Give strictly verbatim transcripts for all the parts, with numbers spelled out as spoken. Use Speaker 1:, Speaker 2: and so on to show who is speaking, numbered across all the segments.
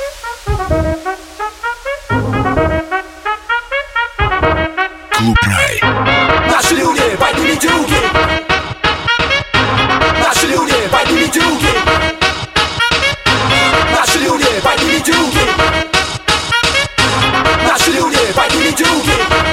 Speaker 1: Клуб Рай.
Speaker 2: Наши люди, поднимите руки. Наши люди, поднимите руки. Наши люди, поднимите руки. Наши люди, поднимите руки.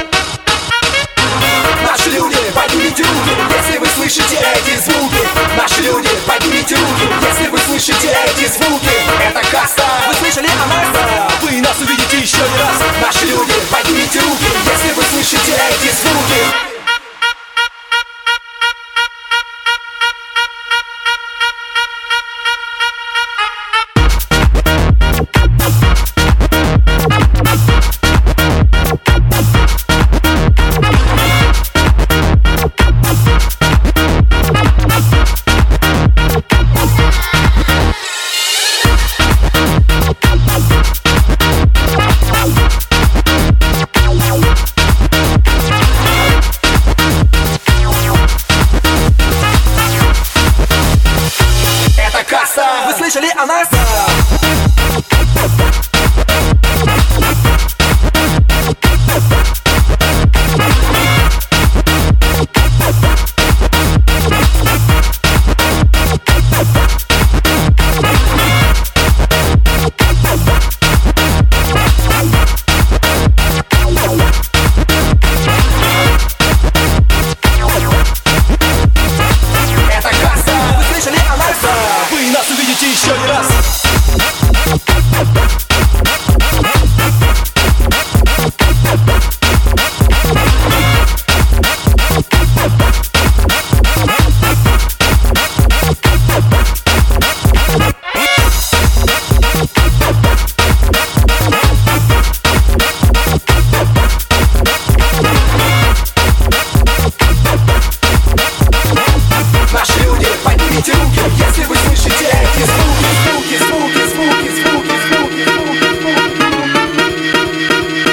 Speaker 2: Наши люди, поднимите руки. Если вы слышите эти звуки. Наши люди, поднимите руки. Если вы слышите эти звуки. Это каста. Вы слышали о нас? Вы нас увидите еще не раз. Наши люди, поднимите руки. Если вы слышите эти звуки. Вы слышали о нас? Это каста. Вы слышали о нас? Вы нас увидите еще не раз. Наши люди, поднимите руки, если вы слышите эти звуки, звуки, звуки, звуки, звуки, звуки, звуки, звуки.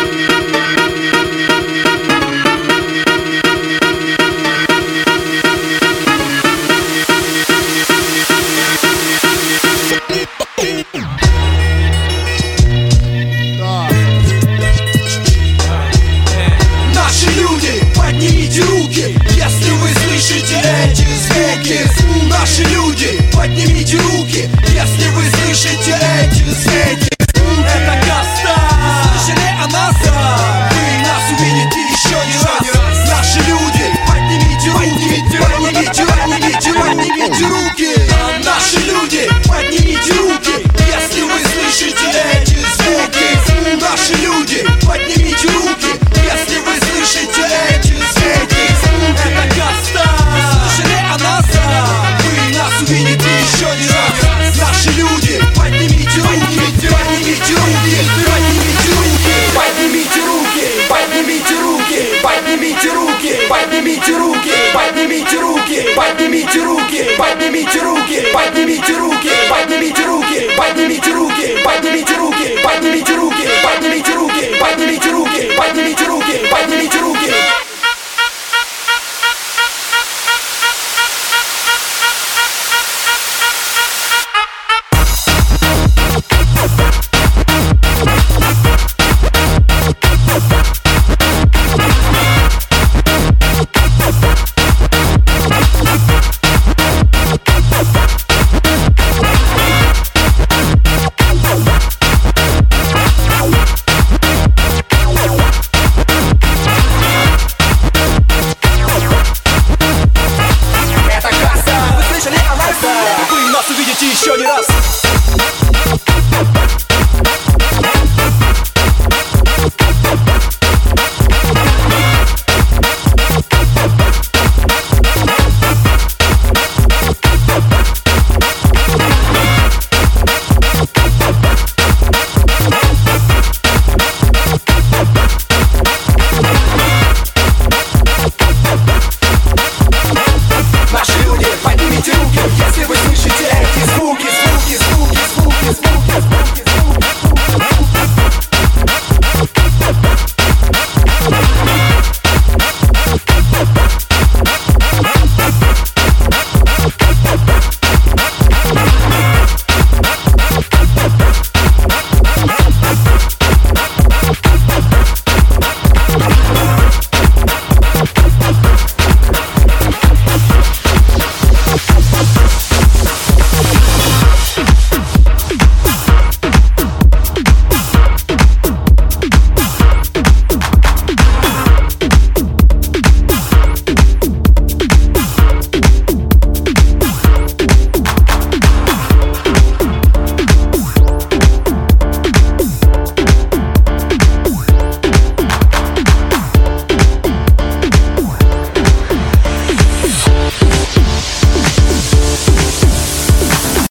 Speaker 2: Наши люди, поднимите руки, если вы слышите эти звуки. Наши люди, поднимите руки, если вы слышите эти звуки. Это каста. Слышали о нас? Вы нас увидите еще не раз. Наши люди, поднимите руки, поднимите, поднимите, поднимите руки. Наши люди, поднимите руки, если вы слышите эти звуки. Наши люди, поднимите руки, если вы слышите эти звуки. Это каста. Слышали о нас? Вы нас увидите еще не раз. Наши люди, поднимите руки, поднимите руки, поднимите руки. Поднимите руки, поднимите руки, поднимите руки, поднимите руки, поднимите руки, поднимите руки, поднимите руки, поднимите руки, поднимите руки, поднимите руки, поднимите руки, поднимите руки, поднимите руки, поднимите руки, поднимите руки, поднимите руки.